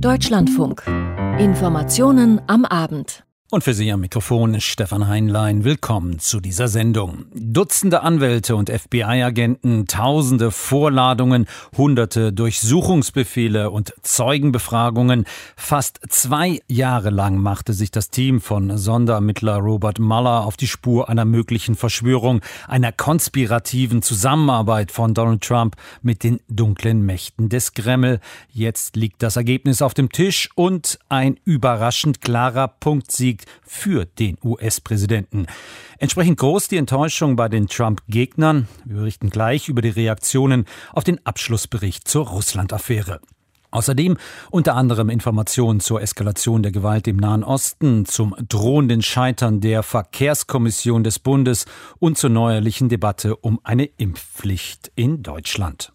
Deutschlandfunk. Informationen am Abend. Und für Sie am Mikrofon ist Stefan Heinlein. Willkommen zu dieser Sendung. Dutzende Anwälte und FBI-Agenten, tausende Vorladungen, hunderte Durchsuchungsbefehle und Zeugenbefragungen. Fast 2 Jahre lang machte sich das Team von Sonderermittler Robert Mueller auf die Spur einer möglichen Verschwörung, einer konspirativen Zusammenarbeit von Donald Trump mit den dunklen Mächten des Kreml. Jetzt liegt das Ergebnis auf dem Tisch und ein überraschend klarer Punktsieg für den US-Präsidenten. Entsprechend groß die Enttäuschung bei den Trump-Gegnern. Wir berichten gleich über die Reaktionen auf den Abschlussbericht zur Russland-Affäre. Außerdem unter anderem Informationen zur Eskalation der Gewalt im Nahen Osten, zum drohenden Scheitern der Verkehrskommission des Bundes und zur neuerlichen Debatte um eine Impfpflicht in Deutschland.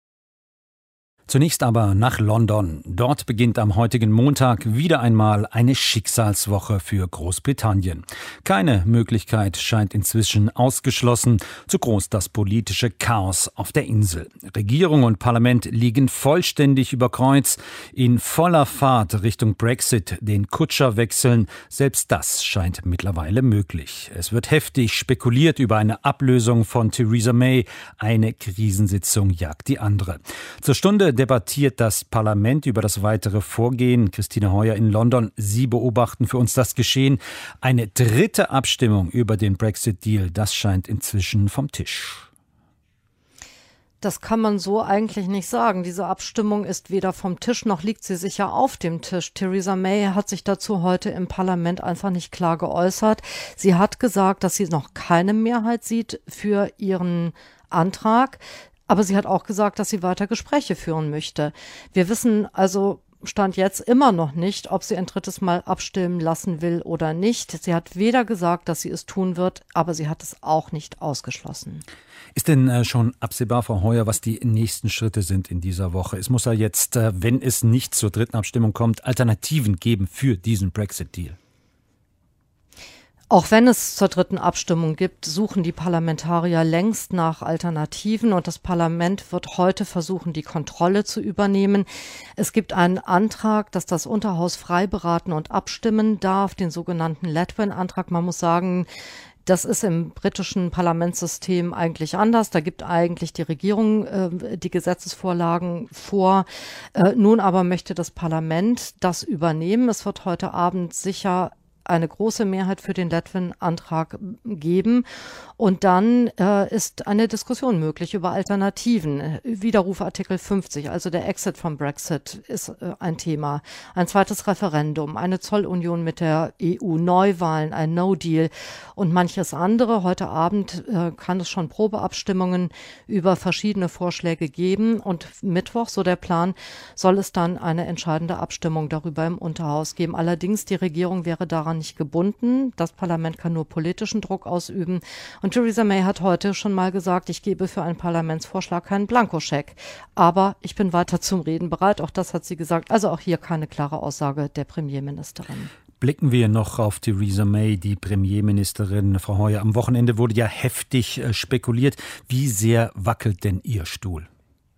Zunächst aber nach London. Dort beginnt am heutigen Montag wieder einmal eine Schicksalswoche für Großbritannien. Keine Möglichkeit scheint inzwischen ausgeschlossen, zu groß das politische Chaos auf der Insel. Regierung und Parlament liegen vollständig über Kreuz, in voller Fahrt Richtung Brexit, den Kutscher wechseln. Selbst das scheint mittlerweile möglich. Es wird heftig spekuliert über eine Ablösung von Theresa May. Eine Krisensitzung jagt die andere. Zur Stunde debattiert das Parlament über das weitere Vorgehen. Christine Heuer in London, Sie beobachten für uns das Geschehen. Eine dritte Abstimmung über den Brexit-Deal, das scheint inzwischen vom Tisch. Das kann man so eigentlich nicht sagen. Diese Abstimmung ist weder vom Tisch, noch liegt sie sicher auf dem Tisch. Theresa May hat sich dazu heute im Parlament einfach nicht klar geäußert. Sie hat gesagt, dass sie noch keine Mehrheit sieht für ihren Antrag. Aber sie hat auch gesagt, dass sie weiter Gespräche führen möchte. Wir wissen also Stand jetzt immer noch nicht, ob sie ein drittes Mal abstimmen lassen will oder nicht. Sie hat weder gesagt, dass sie es tun wird, aber sie hat es auch nicht ausgeschlossen. Ist denn schon absehbar, Frau Heuer, was die nächsten Schritte sind in dieser Woche? Es muss ja jetzt, wenn es nicht zur dritten Abstimmung kommt, Alternativen geben für diesen Brexit-Deal. Auch wenn es zur dritten Abstimmung gibt, suchen die Parlamentarier längst nach Alternativen und das Parlament wird heute versuchen, die Kontrolle zu übernehmen. Es gibt einen Antrag, dass das Unterhaus frei beraten und abstimmen darf, den sogenannten Ledwin-Antrag. Man muss sagen, das ist im britischen Parlamentssystem eigentlich anders. Da gibt eigentlich die Regierung die Gesetzesvorlagen vor. Nun aber möchte das Parlament das übernehmen. Es wird heute Abend sicher eine große Mehrheit für den Ledwin-Antrag geben. Und dann ist eine Diskussion möglich über Alternativen. Widerruf Artikel 50, also der Exit vom Brexit, ist ein Thema. Ein zweites Referendum, eine Zollunion mit der EU, Neuwahlen, ein No-Deal und manches andere. Heute Abend kann es schon Probeabstimmungen über verschiedene Vorschläge geben. Und Mittwoch, so der Plan, soll es dann eine entscheidende Abstimmung darüber im Unterhaus geben. Allerdings, die Regierung wäre daran nicht gebunden. Das Parlament kann nur politischen Druck ausüben. Und Theresa May hat heute schon mal gesagt, ich gebe für einen Parlamentsvorschlag keinen Blankoscheck. Aber ich bin weiter zum Reden bereit. Auch das hat sie gesagt. Also auch hier keine klare Aussage der Premierministerin. Blicken wir noch auf Theresa May, die Premierministerin. Frau Heuer, am Wochenende wurde ja heftig spekuliert. Wie sehr wackelt denn Ihr Stuhl?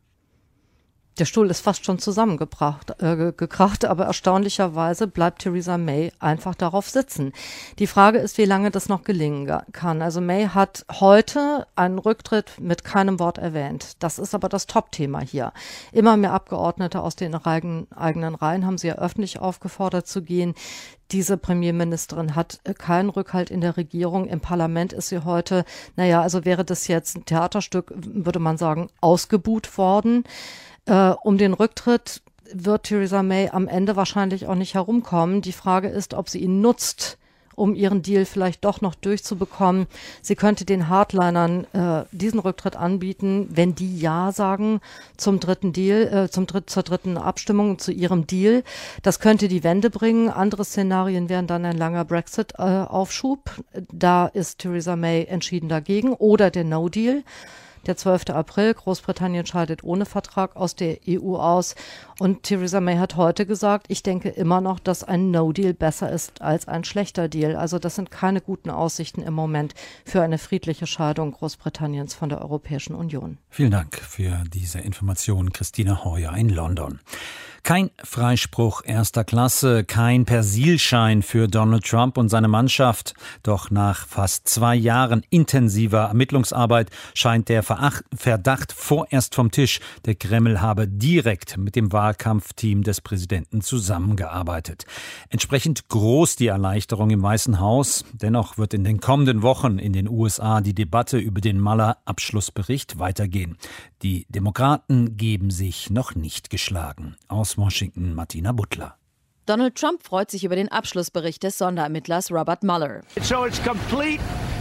Der Stuhl ist fast schon zusammengekracht, aber erstaunlicherweise bleibt Theresa May einfach darauf sitzen. Die Frage ist, wie lange das noch gelingen kann. Also May hat heute einen Rücktritt mit keinem Wort erwähnt. Das ist aber das Top-Thema hier. Immer mehr Abgeordnete aus den eigenen Reihen haben sie ja öffentlich aufgefordert zu gehen. Diese Premierministerin hat keinen Rückhalt in der Regierung. Im Parlament ist sie heute, also wäre das jetzt ein Theaterstück, würde man sagen, ausgebuht worden. Um den Rücktritt wird Theresa May am Ende wahrscheinlich auch nicht herumkommen. Die Frage ist, ob sie ihn nutzt, um ihren Deal vielleicht doch noch durchzubekommen. Sie könnte den Hardlinern diesen Rücktritt anbieten, wenn die Ja sagen zum dritten Deal, zur dritten Abstimmung, zu ihrem Deal. Das könnte die Wende bringen. Andere Szenarien wären dann ein langer Brexit-Aufschub. Da ist Theresa May entschieden dagegen. Oder der No-Deal. Der 12. April, Großbritannien scheidet ohne Vertrag aus der EU aus. Und Theresa May hat heute gesagt, ich denke immer noch, dass ein No-Deal besser ist als ein schlechter Deal. Also das sind keine guten Aussichten im Moment für eine friedliche Scheidung Großbritanniens von der Europäischen Union. Vielen Dank für diese Information, Christine Heuer in London. Kein Freispruch erster Klasse, kein Persilschein für Donald Trump und seine Mannschaft. Doch nach fast 2 Jahren intensiver Ermittlungsarbeit scheint der Verdacht vorerst vom Tisch. Der Kreml habe direkt mit dem Wahlkampfteam des Präsidenten zusammengearbeitet. Entsprechend groß die Erleichterung im Weißen Haus. Dennoch wird in den kommenden Wochen in den USA die Debatte über den Mueller-Abschlussbericht weitergehen. Die Demokraten geben sich noch nicht geschlagen. Aus Washington, Martina Butler. Donald Trump freut sich über den Abschlussbericht des Sonderermittlers Robert Mueller. So it's complete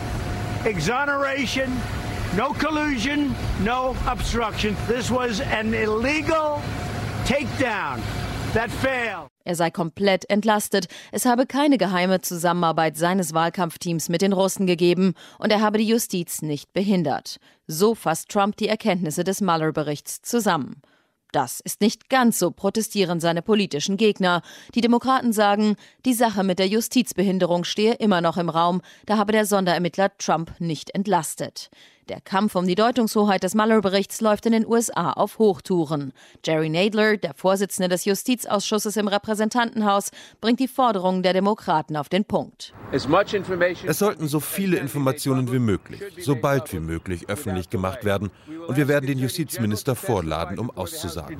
exoneration, no collusion, no obstruction. This was an illegal takedown that failed. Er sei komplett entlastet. Es habe keine geheime Zusammenarbeit seines Wahlkampfteams mit den Russen gegeben und er habe die Justiz nicht behindert. So fasst Trump die Erkenntnisse des Mueller-Berichts zusammen. Das ist nicht ganz so, protestieren seine politischen Gegner. Die Demokraten sagen, die Sache mit der Justizbehinderung stehe immer noch im Raum, da habe der Sonderermittler Trump nicht entlastet. Der Kampf um die Deutungshoheit des Mueller-Berichts läuft in den USA auf Hochtouren. Jerry Nadler, der Vorsitzende des Justizausschusses im Repräsentantenhaus, bringt die Forderungen der Demokraten auf den Punkt. Es sollten so viele Informationen wie möglich, so bald wie möglich öffentlich gemacht werden. Und wir werden den Justizminister vorladen, um auszusagen.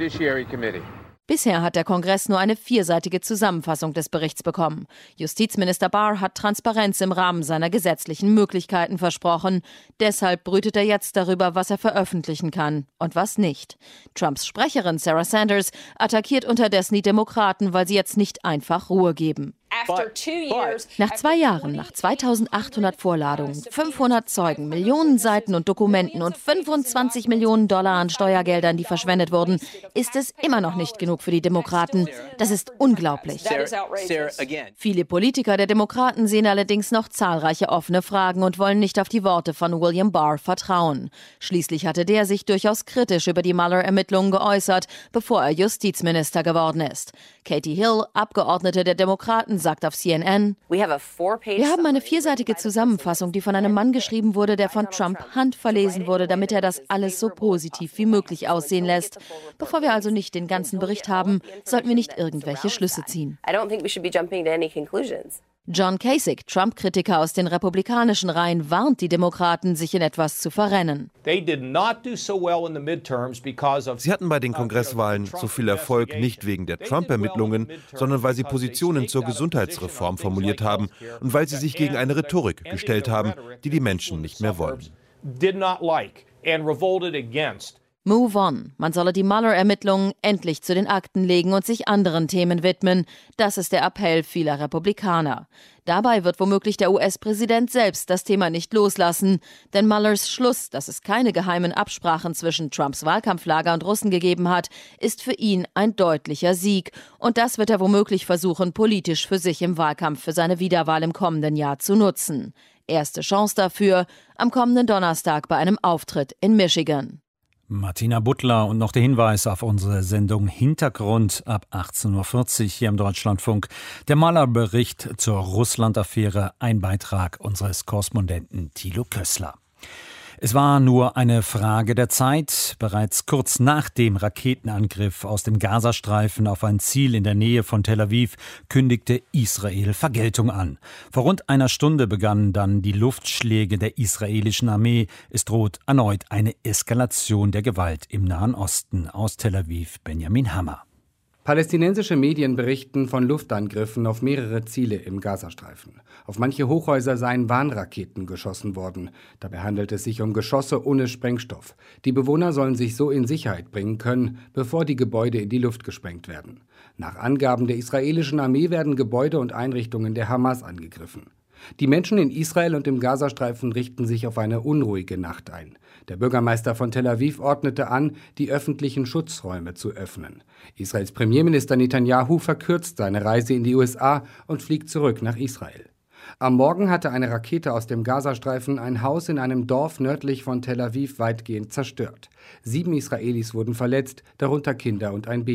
Bisher hat der Kongress nur eine 4-seitige Zusammenfassung des Berichts bekommen. Justizminister Barr hat Transparenz im Rahmen seiner gesetzlichen Möglichkeiten versprochen. Deshalb brütet er jetzt darüber, was er veröffentlichen kann und was nicht. Trumps Sprecherin Sarah Sanders attackiert unterdessen die Demokraten, weil sie jetzt nicht einfach Ruhe geben. Nach 2 Jahren, nach 2800 Vorladungen, 500 Zeugen, Millionen Seiten und Dokumenten und 25 Millionen Dollar an Steuergeldern, die verschwendet wurden, ist es immer noch nicht genug für die Demokraten. Das ist unglaublich. Viele Politiker der Demokraten sehen allerdings noch zahlreiche offene Fragen und wollen nicht auf die Worte von William Barr vertrauen. Schließlich hatte der sich durchaus kritisch über die Mueller-Ermittlungen geäußert, bevor er Justizminister geworden ist. Katie Hill, Abgeordnete der Demokraten, sagt auf CNN, wir haben eine 4-seitige Zusammenfassung, die von einem Mann geschrieben wurde, der von Trump handverlesen wurde, damit er das alles so positiv wie möglich aussehen lässt. Bevor wir also nicht den ganzen Bericht haben, sollten wir nicht irgendwelche Schlüsse ziehen. John Kasich, Trump-Kritiker aus den republikanischen Reihen, warnt die Demokraten, sich in etwas zu verrennen. Sie hatten bei den Kongresswahlen so viel Erfolg nicht wegen der Trump-Ermittlungen, sondern weil sie Positionen zur Gesundheitsreform formuliert haben und weil sie sich gegen eine Rhetorik gestellt haben, die die Menschen nicht mehr wollen. Move on. Man solle die Mueller-Ermittlungen endlich zu den Akten legen und sich anderen Themen widmen. Das ist der Appell vieler Republikaner. Dabei wird womöglich der US-Präsident selbst das Thema nicht loslassen. Denn Muellers Schluss, dass es keine geheimen Absprachen zwischen Trumps Wahlkampflager und Russen gegeben hat, ist für ihn ein deutlicher Sieg. Und das wird er womöglich versuchen, politisch für sich im Wahlkampf für seine Wiederwahl im kommenden Jahr zu nutzen. Erste Chance dafür am kommenden Donnerstag bei einem Auftritt in Michigan. Martina Butler und noch der Hinweis auf unsere Sendung Hintergrund ab 18.40 Uhr hier im Deutschlandfunk. Der Mueller-Bericht zur Russland-Affäre, ein Beitrag unseres Korrespondenten Thilo Kössler. Es war nur eine Frage der Zeit. Bereits kurz nach dem Raketenangriff aus dem Gazastreifen auf ein Ziel in der Nähe von Tel Aviv kündigte Israel Vergeltung an. Vor rund einer Stunde begannen dann die Luftschläge der israelischen Armee. Es droht erneut eine Eskalation der Gewalt im Nahen Osten. Aus Tel Aviv Benjamin Hammer. Palästinensische Medien berichten von Luftangriffen auf mehrere Ziele im Gazastreifen. Auf manche Hochhäuser seien Warnraketen geschossen worden. Dabei handelt es sich um Geschosse ohne Sprengstoff. Die Bewohner sollen sich so in Sicherheit bringen können, bevor die Gebäude in die Luft gesprengt werden. Nach Angaben der israelischen Armee werden Gebäude und Einrichtungen der Hamas angegriffen. Die Menschen in Israel und im Gazastreifen richten sich auf eine unruhige Nacht ein. Der Bürgermeister von Tel Aviv ordnete an, die öffentlichen Schutzräume zu öffnen. Israels Premierminister Netanyahu verkürzt seine Reise in die USA und fliegt zurück nach Israel. Am Morgen hatte eine Rakete aus dem Gazastreifen ein Haus in einem Dorf nördlich von Tel Aviv weitgehend zerstört. 7 Israelis wurden verletzt, darunter Kinder und ein Baby.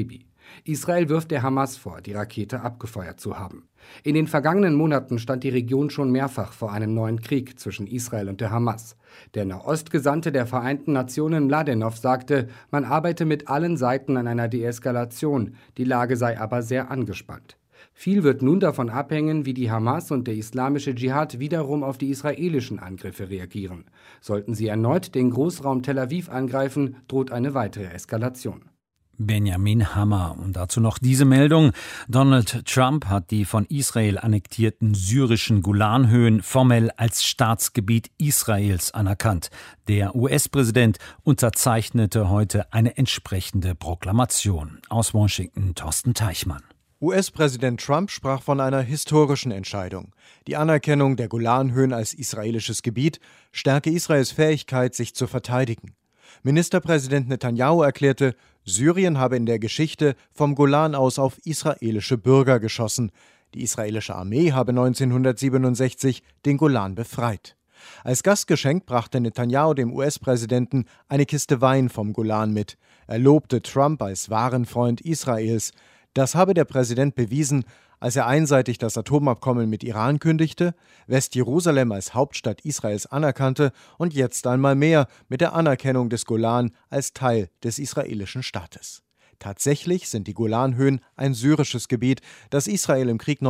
Israel wirft der Hamas vor, die Rakete abgefeuert zu haben. In den vergangenen Monaten stand die Region schon mehrfach vor einem neuen Krieg zwischen Israel und der Hamas. Der Nahostgesandte der Vereinten Nationen Mladenov sagte, man arbeite mit allen Seiten an einer Deeskalation, die Lage sei aber sehr angespannt. Viel wird nun davon abhängen, wie die Hamas und der islamische Dschihad wiederum auf die israelischen Angriffe reagieren. Sollten sie erneut den Großraum Tel Aviv angreifen, droht eine weitere Eskalation. Benjamin Hammer. Und dazu noch diese Meldung. Donald Trump hat die von Israel annektierten syrischen Golanhöhen formell als Staatsgebiet Israels anerkannt. Der US-Präsident unterzeichnete heute eine entsprechende Proklamation. Aus Washington, Thorsten Teichmann. US-Präsident Trump sprach von einer historischen Entscheidung. Die Anerkennung der Golanhöhen als israelisches Gebiet stärke Israels Fähigkeit, sich zu verteidigen. Ministerpräsident Netanyahu erklärte, Syrien habe in der Geschichte vom Golan aus auf israelische Bürger geschossen. Die israelische Armee habe 1967 den Golan befreit. Als Gastgeschenk brachte Netanyahu dem US-Präsidenten eine Kiste Wein vom Golan mit. Er lobte Trump als wahren Freund Israels. Das habe der Präsident bewiesen, als er einseitig das Atomabkommen mit Iran kündigte, Westjerusalem als Hauptstadt Israels anerkannte und jetzt einmal mehr mit der Anerkennung des Golan als Teil des israelischen Staates. Tatsächlich sind die Golanhöhen ein syrisches Gebiet, das Israel im Krieg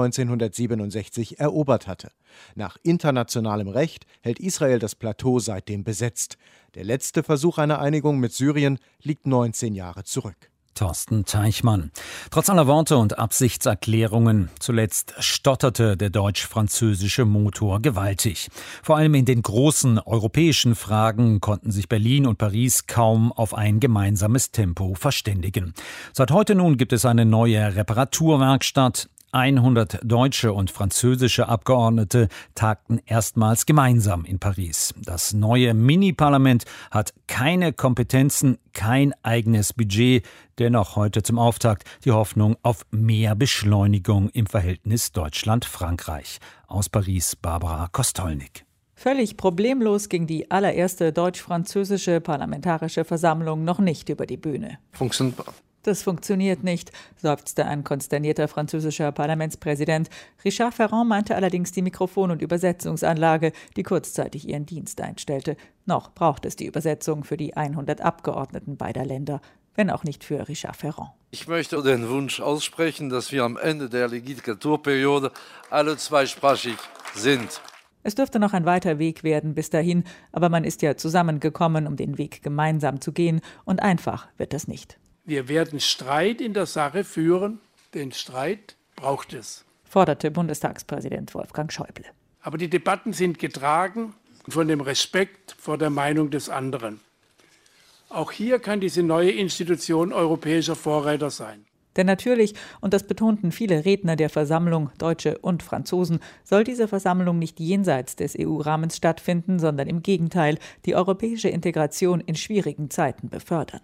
1967 erobert hatte. Nach internationalem Recht hält Israel das Plateau seitdem besetzt. Der letzte Versuch einer Einigung mit Syrien liegt 19 Jahre zurück. Thorsten Teichmann. Trotz aller Worte und Absichtserklärungen, zuletzt stotterte der deutsch-französische Motor gewaltig. Vor allem in den großen europäischen Fragen konnten sich Berlin und Paris kaum auf ein gemeinsames Tempo verständigen. Seit heute nun gibt es eine neue Reparaturwerkstatt. 100 deutsche und französische Abgeordnete tagten erstmals gemeinsam in Paris. Das neue Mini-Parlament hat keine Kompetenzen, kein eigenes Budget. Dennoch heute zum Auftakt die Hoffnung auf mehr Beschleunigung im Verhältnis Deutschland-Frankreich. Aus Paris Barbara Kostolnik. Völlig problemlos ging die allererste deutsch-französische Parlamentarische Versammlung noch nicht über die Bühne. Das funktioniert nicht, seufzte ein konsternierter französischer Parlamentspräsident. Richard Ferrand meinte allerdings die Mikrofon- und Übersetzungsanlage, die kurzzeitig ihren Dienst einstellte. Noch braucht es die Übersetzung für die 100 Abgeordneten beider Länder, wenn auch nicht für Richard Ferrand. Ich möchte den Wunsch aussprechen, dass wir am Ende der Legislaturperiode alle zweisprachig sind. Es dürfte noch ein weiter Weg werden bis dahin, aber man ist ja zusammengekommen, um den Weg gemeinsam zu gehen, und einfach wird das nicht. Wir werden Streit in der Sache führen. Den Streit braucht es, forderte Bundestagspräsident Wolfgang Schäuble. Aber die Debatten sind getragen von dem Respekt vor der Meinung des anderen. Auch hier kann diese neue Institution europäischer Vorreiter sein. Denn natürlich, und das betonten viele Redner der Versammlung, Deutsche und Franzosen, soll diese Versammlung nicht jenseits des EU-Rahmens stattfinden, sondern im Gegenteil die europäische Integration in schwierigen Zeiten befördern.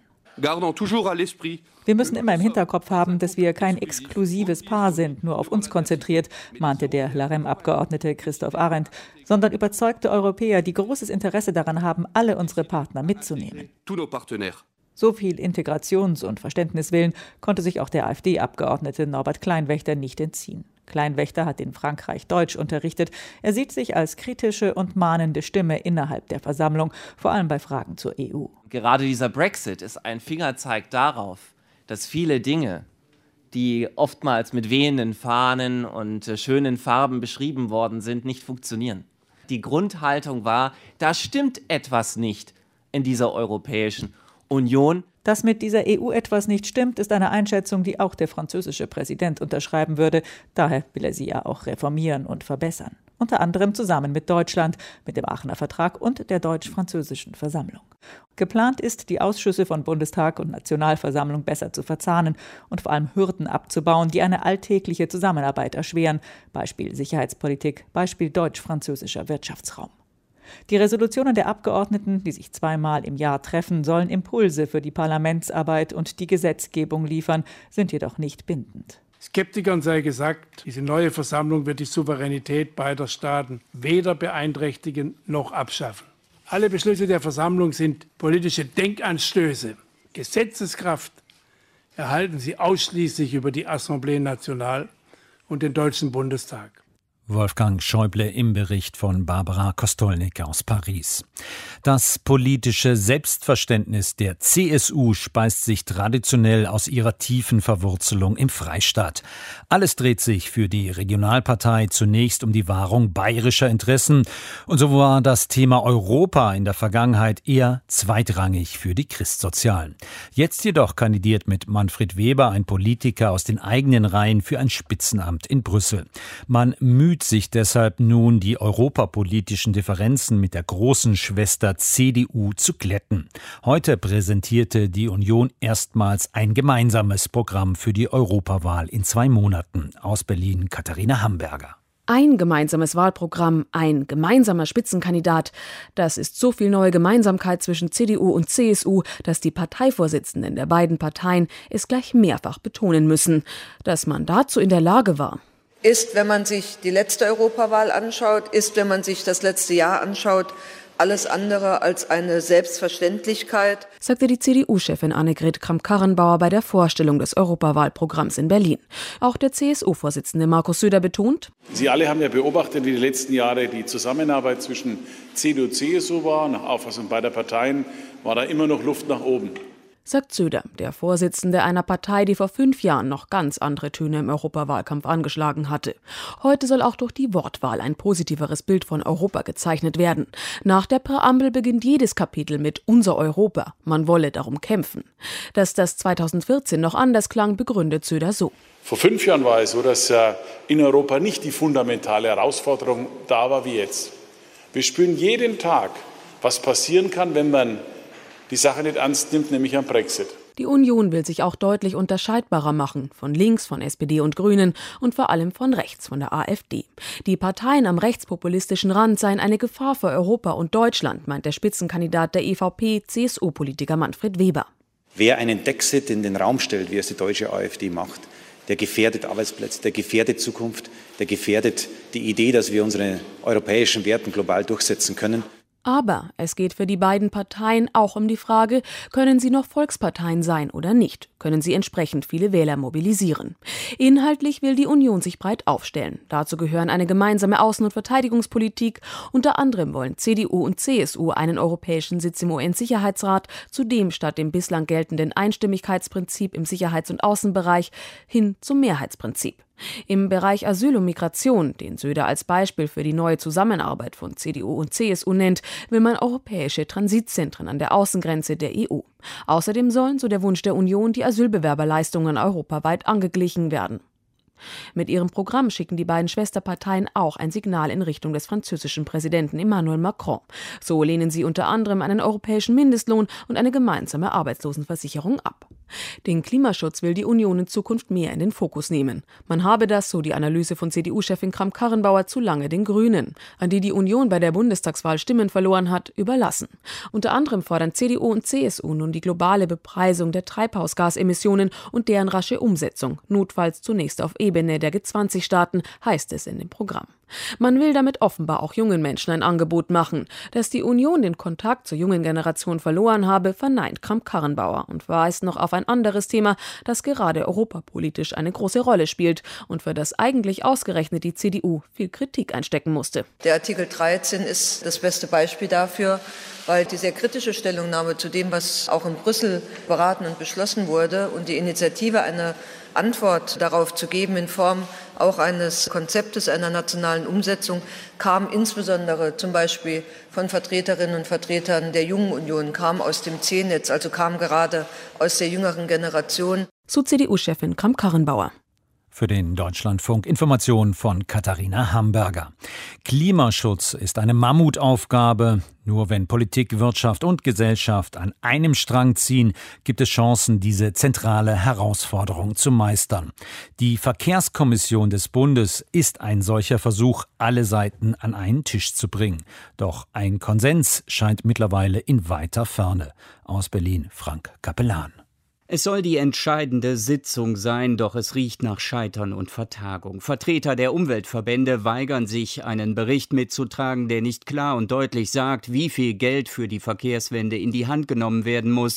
Wir müssen immer im Hinterkopf haben, dass wir kein exklusives Paar sind, nur auf uns konzentriert, mahnte der LaREM-Abgeordnete Christoph Arendt, sondern überzeugte Europäer, die großes Interesse daran haben, alle unsere Partner mitzunehmen. So viel Integrations- und Verständniswillen konnte sich auch der AfD-Abgeordnete Norbert Kleinwächter nicht entziehen. Kleinwächter hat in Frankreich Deutsch unterrichtet. Er sieht sich als kritische und mahnende Stimme innerhalb der Versammlung, vor allem bei Fragen zur EU. Gerade dieser Brexit ist ein Fingerzeig darauf, dass viele Dinge, die oftmals mit wehenden Fahnen und schönen Farben beschrieben worden sind, nicht funktionieren. Die Grundhaltung war, da stimmt etwas nicht in dieser Europäischen Union. Dass mit dieser EU etwas nicht stimmt, ist eine Einschätzung, die auch der französische Präsident unterschreiben würde. Daher will er sie ja auch reformieren und verbessern. Unter anderem zusammen mit Deutschland, mit dem Aachener Vertrag und der deutsch-französischen Versammlung. Geplant ist, die Ausschüsse von Bundestag und Nationalversammlung besser zu verzahnen und vor allem Hürden abzubauen, die eine alltägliche Zusammenarbeit erschweren. Beispiel Sicherheitspolitik, Beispiel deutsch-französischer Wirtschaftsraum. Die Resolutionen der Abgeordneten, die sich zweimal im Jahr treffen, sollen Impulse für die Parlamentsarbeit und die Gesetzgebung liefern, sind jedoch nicht bindend. Skeptikern sei gesagt, diese neue Versammlung wird die Souveränität beider Staaten weder beeinträchtigen noch abschaffen. Alle Beschlüsse der Versammlung sind politische Denkanstöße. Gesetzeskraft erhalten sie ausschließlich über die Assemblée Nationale und den Deutschen Bundestag. Wolfgang Schäuble im Bericht von Barbara Kostolnik aus Paris. Das politische Selbstverständnis der CSU speist sich traditionell aus ihrer tiefen Verwurzelung im Freistaat. Alles dreht sich für die Regionalpartei zunächst um die Wahrung bayerischer Interessen. Und so war das Thema Europa in der Vergangenheit eher zweitrangig für die Christsozialen. Jetzt jedoch kandidiert mit Manfred Weber ein Politiker aus den eigenen Reihen für ein Spitzenamt in Brüssel. Man müht sich deshalb nun, die europapolitischen Differenzen mit der großen Schwester CDU zu glätten. Heute präsentierte die Union erstmals ein gemeinsames Programm für die Europawahl in 2 Monaten. Aus Berlin Katharina Hamburger. Ein gemeinsames Wahlprogramm, ein gemeinsamer Spitzenkandidat. Das ist so viel neue Gemeinsamkeit zwischen CDU und CSU, dass die Parteivorsitzenden der beiden Parteien es gleich mehrfach betonen müssen, dass man dazu in der Lage war. Ist, wenn man sich die letzte Europawahl anschaut, ist, wenn man sich das letzte Jahr anschaut, alles andere als eine Selbstverständlichkeit, sagte die CDU-Chefin Annegret Kramp-Karrenbauer bei der Vorstellung des Europawahlprogramms in Berlin. Auch der CSU-Vorsitzende Markus Söder betont: Sie alle haben ja beobachtet, wie die letzten Jahre die Zusammenarbeit zwischen CDU und CSU war. Nach Auffassung beider Parteien war da immer noch Luft nach oben. Sagt Söder, der Vorsitzende einer Partei, die vor 5 Jahren noch ganz andere Töne im Europawahlkampf angeschlagen hatte. Heute soll auch durch die Wortwahl ein positiveres Bild von Europa gezeichnet werden. Nach der Präambel beginnt jedes Kapitel mit Unser Europa. Man wolle darum kämpfen. Dass das 2014 noch anders klang, begründet Söder so. Vor 5 Jahren war es so, dass in Europa nicht die fundamentale Herausforderung da war wie jetzt. Wir spüren jeden Tag, was passieren kann, wenn man die Sache nicht ernst nimmt, nämlich am Brexit. Die Union will sich auch deutlich unterscheidbarer machen, von links, von SPD und Grünen und vor allem von rechts, von der AfD. Die Parteien am rechtspopulistischen Rand seien eine Gefahr für Europa und Deutschland, meint der Spitzenkandidat der EVP-CSU-Politiker Manfred Weber. Wer einen Dexit in den Raum stellt, wie es die deutsche AfD macht, der gefährdet Arbeitsplätze, der gefährdet Zukunft, der gefährdet die Idee, dass wir unsere europäischen Werte global durchsetzen können. Aber es geht für die beiden Parteien auch um die Frage, können sie noch Volksparteien sein oder nicht? Können sie entsprechend viele Wähler mobilisieren? Inhaltlich will die Union sich breit aufstellen. Dazu gehören eine gemeinsame Außen- und Verteidigungspolitik. Unter anderem wollen CDU und CSU einen europäischen Sitz im UN-Sicherheitsrat, zudem statt dem bislang geltenden Einstimmigkeitsprinzip im Sicherheits- und Außenbereich hin zum Mehrheitsprinzip. Im Bereich Asyl und Migration, den Söder als Beispiel für die neue Zusammenarbeit von CDU und CSU nennt, will man europäische Transitzentren an der Außengrenze der EU. Außerdem sollen, so der Wunsch der Union, die Asylbewerberleistungen europaweit angeglichen werden. Mit ihrem Programm schicken die beiden Schwesterparteien auch ein Signal in Richtung des französischen Präsidenten Emmanuel Macron. So lehnen sie unter anderem einen europäischen Mindestlohn und eine gemeinsame Arbeitslosenversicherung ab. Den Klimaschutz will die Union in Zukunft mehr in den Fokus nehmen. Man habe das, so die Analyse von CDU-Chefin Kramp-Karrenbauer, zu lange den Grünen, an die die Union bei der Bundestagswahl Stimmen verloren hat, überlassen. Unter anderem fordern CDU und CSU nun die globale Bepreisung der Treibhausgasemissionen und deren rasche Umsetzung, notfalls zunächst auf Ebene der G20-Staaten, heißt es in dem Programm. Man will damit offenbar auch jungen Menschen ein Angebot machen. Dass die Union den Kontakt zur jungen Generation verloren habe, verneint Kramp-Karrenbauer und verweist noch auf ein anderes Thema, das gerade europapolitisch eine große Rolle spielt und für das eigentlich ausgerechnet die CDU viel Kritik einstecken musste. Der Artikel 13 ist das beste Beispiel dafür, weil die sehr kritische Stellungnahme zu dem, was auch in Brüssel beraten und beschlossen wurde und die Initiative, eine Antwort darauf zu geben in Form auch eines Konzeptes einer nationalen Umsetzung, kam insbesondere zum Beispiel von Vertreterinnen und Vertretern der Jungen Union, kam aus dem C-Netz, also kam gerade aus der jüngeren Generation. So CDU-Chefin Kramp-Karrenbauer. Für den Deutschlandfunk Informationen von Katharina Hamburger. Klimaschutz ist eine Mammutaufgabe. Nur wenn Politik, Wirtschaft und Gesellschaft an einem Strang ziehen, gibt es Chancen, diese zentrale Herausforderung zu meistern. Die Verkehrskommission des Bundes ist ein solcher Versuch, alle Seiten an einen Tisch zu bringen. Doch ein Konsens scheint mittlerweile in weiter Ferne. Aus Berlin Frank Capellan. Es soll die entscheidende Sitzung sein, doch es riecht nach Scheitern und Vertagung. Vertreter der Umweltverbände weigern sich, einen Bericht mitzutragen, der nicht klar und deutlich sagt, wie viel Geld für die Verkehrswende in die Hand genommen werden muss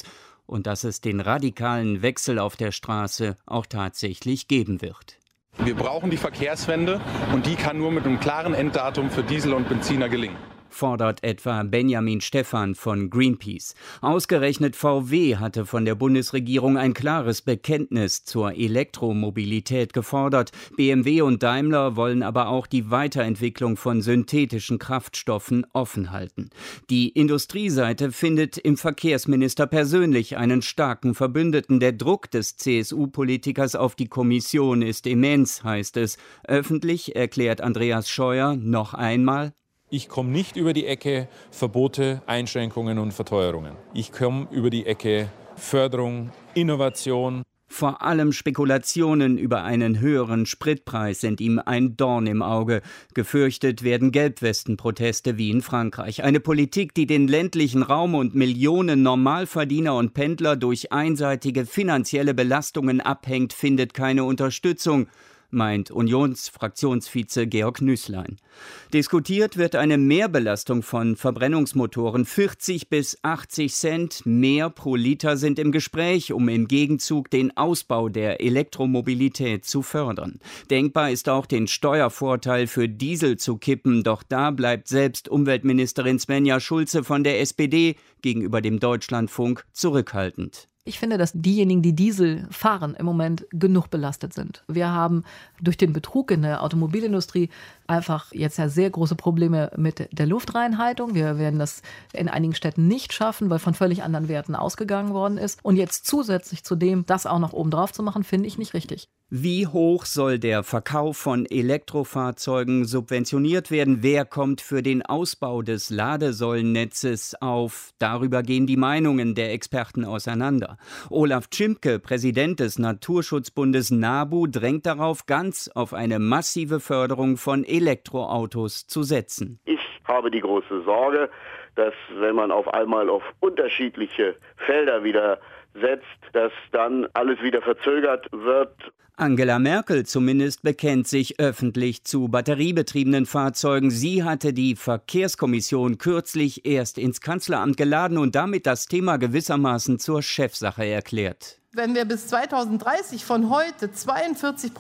und dass es den radikalen Wechsel auf der Straße auch tatsächlich geben wird. Wir brauchen die Verkehrswende und die kann nur mit einem klaren Enddatum für Diesel und Benziner gelingen. Fordert etwa Benjamin Stephan von Greenpeace. Ausgerechnet VW hatte von der Bundesregierung ein klares Bekenntnis zur Elektromobilität gefordert. BMW und Daimler wollen aber auch die Weiterentwicklung von synthetischen Kraftstoffen offen halten. Die Industrieseite findet im Verkehrsminister persönlich einen starken Verbündeten. Der Druck des CSU-Politikers auf die Kommission ist immens, heißt es. Öffentlich erklärt Andreas Scheuer noch einmal: Ich komme nicht über die Ecke Verbote, Einschränkungen und Verteuerungen. Ich komme über die Ecke Förderung, Innovation. Vor allem Spekulationen über einen höheren Spritpreis sind ihm ein Dorn im Auge. Gefürchtet werden Gelbwestenproteste wie in Frankreich. Eine Politik, die den ländlichen Raum und Millionen Normalverdiener und Pendler durch einseitige finanzielle Belastungen abhängt, findet keine Unterstützung, meint Unionsfraktionsvize Georg Nüßlein. Diskutiert wird eine Mehrbelastung von Verbrennungsmotoren. 40 bis 80 Cent mehr pro Liter sind im Gespräch, um im Gegenzug den Ausbau der Elektromobilität zu fördern. Denkbar ist auch, den Steuervorteil für Diesel zu kippen. Doch da bleibt selbst Umweltministerin Svenja Schulze von der SPD gegenüber dem Deutschlandfunk zurückhaltend. Ich finde, dass diejenigen, die Diesel fahren, im Moment genug belastet sind. Wir haben durch den Betrug in der Automobilindustrie einfach jetzt ja sehr große Probleme mit der Luftreinhaltung. Wir werden das in einigen Städten nicht schaffen, weil von völlig anderen Werten ausgegangen worden ist. Und jetzt zusätzlich zu dem, das auch noch oben drauf zu machen, finde ich nicht richtig. Wie hoch soll der Verkauf von Elektrofahrzeugen subventioniert werden? Wer kommt für den Ausbau des Ladesäulennetzes auf? Darüber gehen die Meinungen der Experten auseinander. Olaf Tschimke, Präsident des Naturschutzbundes NABU, drängt darauf, ganz auf eine massive Förderung von Elektroautos zu setzen. Ich habe die große Sorge, dass wenn man auf einmal auf unterschiedliche Felder wieder setzt, dass dann alles wieder verzögert wird. Angela Merkel zumindest bekennt sich öffentlich zu batteriebetriebenen Fahrzeugen. Sie hatte die Verkehrskommission kürzlich erst ins Kanzleramt geladen und damit das Thema gewissermaßen zur Chefsache erklärt. Wenn wir bis 2030 von heute 42%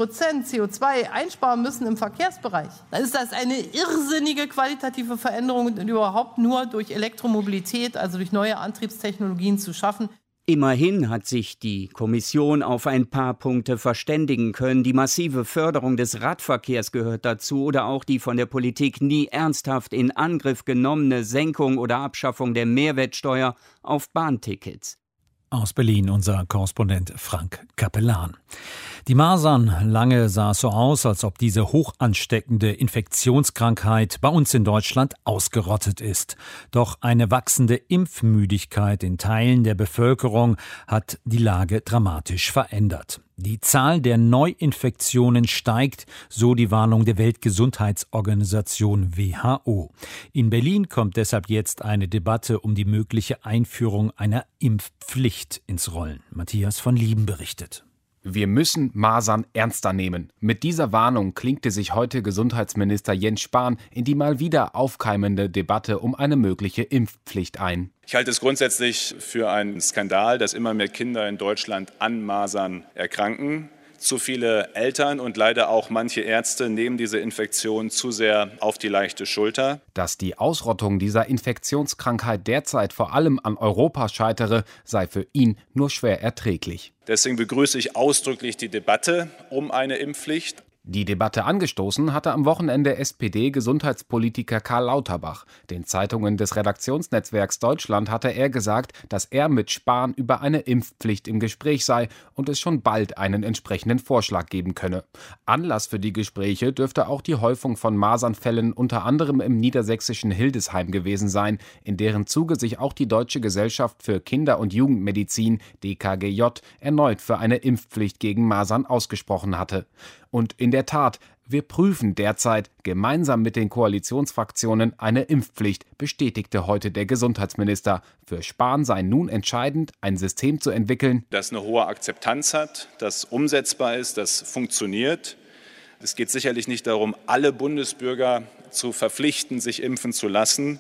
CO2 einsparen müssen im Verkehrsbereich, dann ist das eine irrsinnige qualitative Veränderung und überhaupt nur durch Elektromobilität, also durch neue Antriebstechnologien zu schaffen. Immerhin hat sich die Kommission auf ein paar Punkte verständigen können. Die massive Förderung des Radverkehrs gehört dazu oder auch die von der Politik nie ernsthaft in Angriff genommene Senkung oder Abschaffung der Mehrwertsteuer auf Bahntickets. Aus Berlin unser Korrespondent Frank Capellan. Die Masern, lange sah es so aus, als ob diese hochansteckende Infektionskrankheit bei uns in Deutschland ausgerottet ist. Doch eine wachsende Impfmüdigkeit in Teilen der Bevölkerung hat die Lage dramatisch verändert. Die Zahl der Neuinfektionen steigt, so die Warnung der Weltgesundheitsorganisation WHO. In Berlin kommt deshalb jetzt eine Debatte um die mögliche Einführung einer Impfpflicht ins Rollen. Matthias von Lieben berichtet. Wir müssen Masern ernster nehmen. Mit dieser Warnung klinkte sich heute Gesundheitsminister Jens Spahn in die mal wieder aufkeimende Debatte um eine mögliche Impfpflicht ein. Ich halte es grundsätzlich für einen Skandal, dass immer mehr Kinder in Deutschland an Masern erkranken. Zu viele Eltern und leider auch manche Ärzte nehmen diese Infektion zu sehr auf die leichte Schulter. Dass die Ausrottung dieser Infektionskrankheit derzeit vor allem an Europa scheitere, sei für ihn nur schwer erträglich. Deswegen begrüße ich ausdrücklich die Debatte um eine Impfpflicht. Die Debatte angestoßen hatte am Wochenende SPD-Gesundheitspolitiker Karl Lauterbach. Den Zeitungen des Redaktionsnetzwerks Deutschland hatte er gesagt, dass er mit Spahn über eine Impfpflicht im Gespräch sei und es schon bald einen entsprechenden Vorschlag geben könne. Anlass für die Gespräche dürfte auch die Häufung von Masernfällen unter anderem im niedersächsischen Hildesheim gewesen sein, in deren Zuge sich auch die Deutsche Gesellschaft für Kinder- und Jugendmedizin, DKGJ, erneut für eine Impfpflicht gegen Masern ausgesprochen hatte. Und in der Tat, wir prüfen derzeit gemeinsam mit den Koalitionsfraktionen eine Impfpflicht, bestätigte heute der Gesundheitsminister. Für Spahn sei nun entscheidend, ein System zu entwickeln, das eine hohe Akzeptanz hat, das umsetzbar ist, das funktioniert. Es geht sicherlich nicht darum, alle Bundesbürger zu verpflichten, sich impfen zu lassen.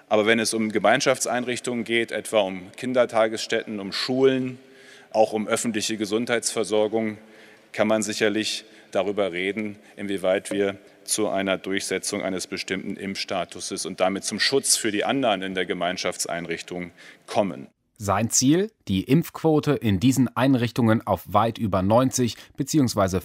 Aber wenn es um Gemeinschaftseinrichtungen geht, etwa um Kindertagesstätten, um Schulen, auch um öffentliche Gesundheitsversorgung, kann man sicherlich darüber reden, inwieweit wir zu einer Durchsetzung eines bestimmten Impfstatuses und damit zum Schutz für die anderen in der Gemeinschaftseinrichtung kommen. Sein Ziel, die Impfquote in diesen Einrichtungen auf weit über 90 bzw.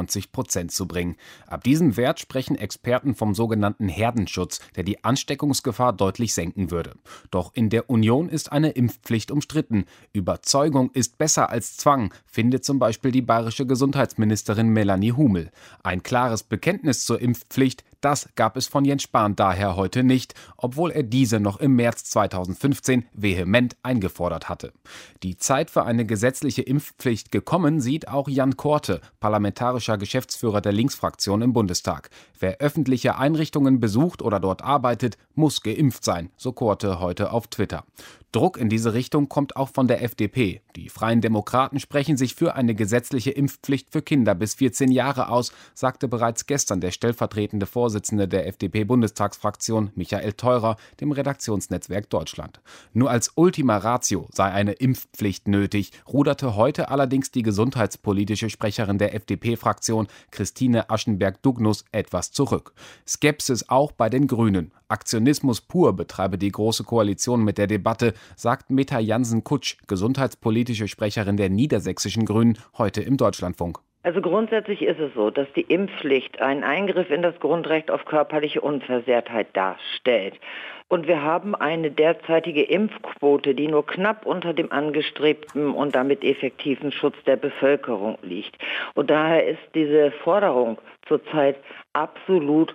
95% zu bringen. Ab diesem Wert sprechen Experten vom sogenannten Herdenschutz, der die Ansteckungsgefahr deutlich senken würde. Doch in der Union ist eine Impfpflicht umstritten. Überzeugung ist besser als Zwang, findet zum Beispiel die bayerische Gesundheitsministerin Melanie Humel. Ein klares Bekenntnis zur Impfpflicht, das gab es von Jens Spahn daher heute nicht, obwohl er diese noch im März 2015 vehement eingefordert hatte. Die Zeit für eine gesetzliche Impfpflicht gekommen sieht auch Jan Korte, parlamentarischer Geschäftsführer der Linksfraktion im Bundestag. Wer öffentliche Einrichtungen besucht oder dort arbeitet, muss geimpft sein, so Korte heute auf Twitter. Druck in diese Richtung kommt auch von der FDP. Die Freien Demokraten sprechen sich für eine gesetzliche Impfpflicht für Kinder bis 14 Jahre aus, sagte bereits gestern der stellvertretende Vorsitzende der FDP-Bundestagsfraktion Michael Theurer dem Redaktionsnetzwerk Deutschland. Nur als Ultima Ratio sei eine Impfpflicht nötig, ruderte heute allerdings die gesundheitspolitische Sprecherin der FDP-Fraktion Christine Aschenberg-Dugnus etwas zurück. Skepsis auch bei den Grünen. Aktionismus pur betreibe die Große Koalition mit der Debatte, sagt Meta Jansen-Kutsch, gesundheitspolitische Sprecherin der niedersächsischen Grünen, heute im Deutschlandfunk. Also grundsätzlich ist es so, dass die Impfpflicht einen Eingriff in das Grundrecht auf körperliche Unversehrtheit darstellt. Und wir haben eine derzeitige Impfquote, die nur knapp unter dem angestrebten und damit effektiven Schutz der Bevölkerung liegt. Und daher ist diese Forderung zurzeit absolut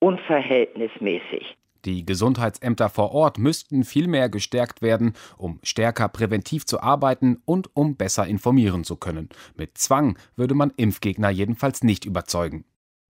unverhältnismäßig. Die Gesundheitsämter vor Ort müssten vielmehr gestärkt werden, um stärker präventiv zu arbeiten und um besser informieren zu können. Mit Zwang würde man Impfgegner jedenfalls nicht überzeugen.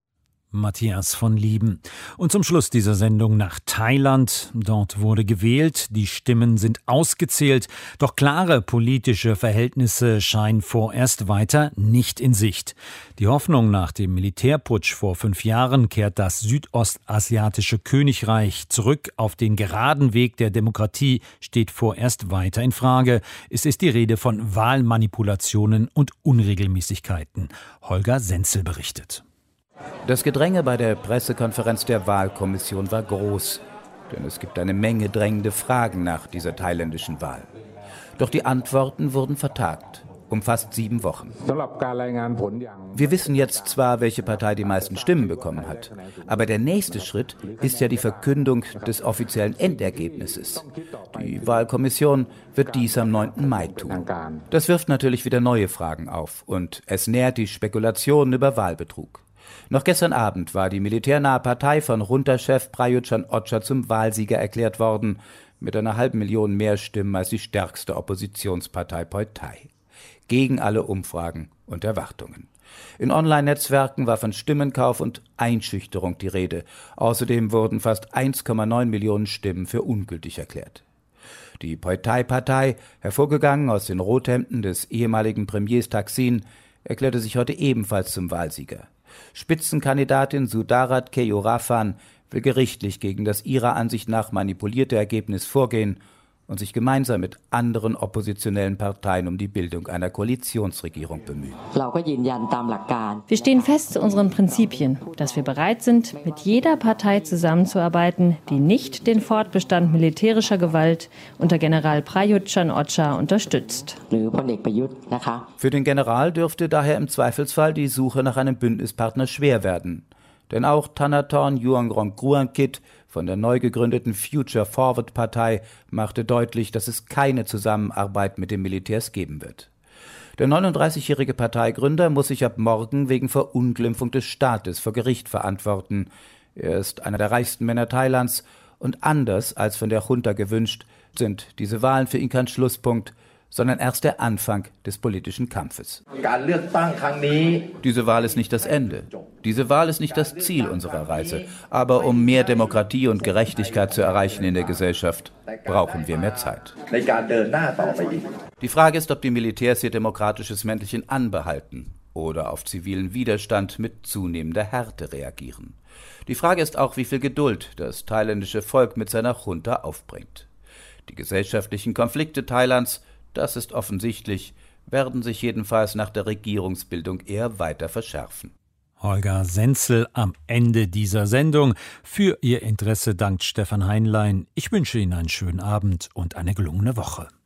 Matthias von Lieben. Und zum Schluss dieser Sendung nach Thailand. Dort wurde gewählt, die Stimmen sind ausgezählt, doch klare politische Verhältnisse scheinen vorerst weiter nicht in Sicht. Die Hoffnung nach dem Militärputsch vor 5 Jahren kehrt das südostasiatische Königreich zurück auf den geraden Weg der Demokratie steht vorerst weiter in Frage. Es ist die Rede von Wahlmanipulationen und Unregelmäßigkeiten. Holger Senzel berichtet. Das Gedränge bei der Pressekonferenz der Wahlkommission war groß, denn es gibt eine Menge drängende Fragen nach dieser thailändischen Wahl. Doch die Antworten wurden vertagt, um fast 7 Wochen. Wir wissen jetzt zwar, welche Partei die meisten Stimmen bekommen hat, aber der nächste Schritt ist ja die Verkündung des offiziellen Endergebnisses. Die Wahlkommission wird dies am 9. Mai tun. Das wirft natürlich wieder neue Fragen auf und es nährt die Spekulationen über Wahlbetrug. Noch gestern Abend war die militärnahe Partei von Junta-Chef Prayut Chan-o-cha zum Wahlsieger erklärt worden, mit einer 500.000 mehr Stimmen als die stärkste Oppositionspartei Pheu Thai. Gegen alle Umfragen und Erwartungen. In Online-Netzwerken war von Stimmenkauf und Einschüchterung die Rede. Außerdem wurden fast 1,9 Millionen Stimmen für ungültig erklärt. Die Pheu Thai-Partei, hervorgegangen aus den Rothemden des ehemaligen Premiers Thaksin, erklärte sich heute ebenfalls zum Wahlsieger. Spitzenkandidatin Sudarat Keyoraphan will gerichtlich gegen das ihrer Ansicht nach manipulierte Ergebnis vorgehen und sich gemeinsam mit anderen oppositionellen Parteien um die Bildung einer Koalitionsregierung bemühen. Wir stehen fest zu unseren Prinzipien, dass wir bereit sind, mit jeder Partei zusammenzuarbeiten, die nicht den Fortbestand militärischer Gewalt unter General Prayut Chan-o-cha unterstützt. Für den General dürfte daher im Zweifelsfall die Suche nach einem Bündnispartner schwer werden. Denn auch Thanathorn Juangroong-Kruangkit von der neu gegründeten Future Forward Partei machte deutlich, dass es keine Zusammenarbeit mit den Militärs geben wird. Der 39-jährige Parteigründer muss sich ab morgen wegen Verunglimpfung des Staates vor Gericht verantworten. Er ist einer der reichsten Männer Thailands und anders als von der Junta gewünscht, sind diese Wahlen für ihn kein Schlusspunkt, sondern erst der Anfang des politischen Kampfes. Diese Wahl ist nicht das Ende. Diese Wahl ist nicht das Ziel unserer Reise. Aber um mehr Demokratie und Gerechtigkeit zu erreichen in der Gesellschaft, brauchen wir mehr Zeit. Die Frage ist, ob die Militärs ihr demokratisches Mäntelchen anbehalten oder auf zivilen Widerstand mit zunehmender Härte reagieren. Die Frage ist auch, wie viel Geduld das thailändische Volk mit seiner Junta aufbringt. Die gesellschaftlichen Konflikte Thailands, das ist offensichtlich, werden sich jedenfalls nach der Regierungsbildung eher weiter verschärfen. Holger Senzel am Ende dieser Sendung. Für Ihr Interesse dankt Stefan Heinlein. Ich wünsche Ihnen einen schönen Abend und eine gelungene Woche.